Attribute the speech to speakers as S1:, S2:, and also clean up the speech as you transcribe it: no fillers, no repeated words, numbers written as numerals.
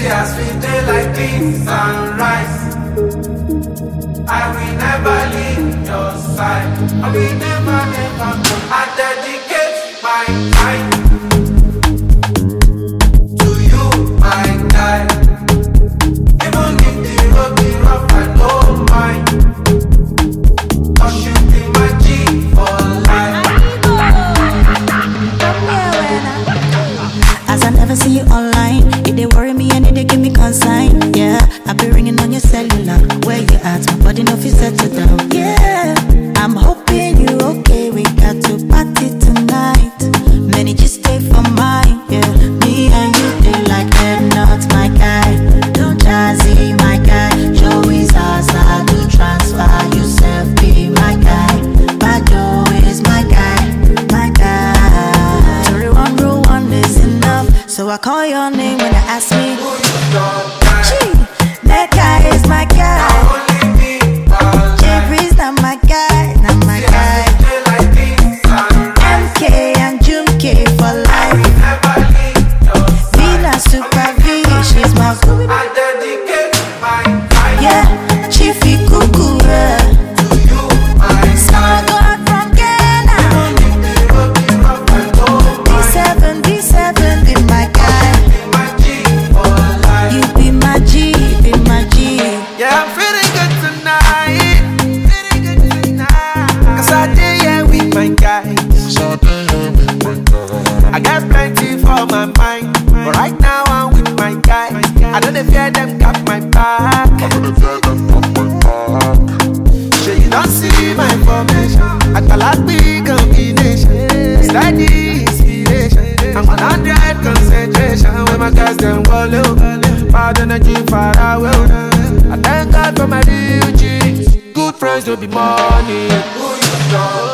S1: as we day like this and rise. I will never leave your side. I will never, never. I dedicate my time to you, my guy. Even if the road be rough, I don't mind. 'Cause you be my G for life.
S2: As I never see you online, it they worry me and it they give me consign. Yeah, I be ringing on your cellular. Where you at? My body no fit settle down. Yeah, I'm hoping you okay. We got to party tonight. Many just stay for mine. Yeah, me and you they like that. Not my guy. Don't jazzy my guy. Show is ours. I do transfer. You self be my guy. Bado is my guy. My guy. Sorry, one rule, one is enough. So I call your name when I ask me
S1: Who you don't mind?
S2: That guy is my guy.
S1: Only me,
S2: Jeffrey's not my guy, not my guy.
S1: day like this and
S2: MK and Jumke for life.
S1: never leave your side.
S2: Vina Super V, she's my
S1: I dedicate my time
S2: yeah. Chiefy Cuckoo, yeah.
S1: to you, my
S2: Small God from Ghana. D7, D7, be my guy.
S1: my G for life.
S2: You be my G, be my G.
S1: Yeah, I'm feeling good tonight. Cause I did yeah with my guys. I got plenty for my mind. But right now I'm with my guys. I don't fear them got my back. So you don't see my formation. I can like big combination. Steady inspiration. I'm 100 concentration. When my guys them wallow. Bad energy far away. I thank God for my real G's. Good friends don't be money. Who you know?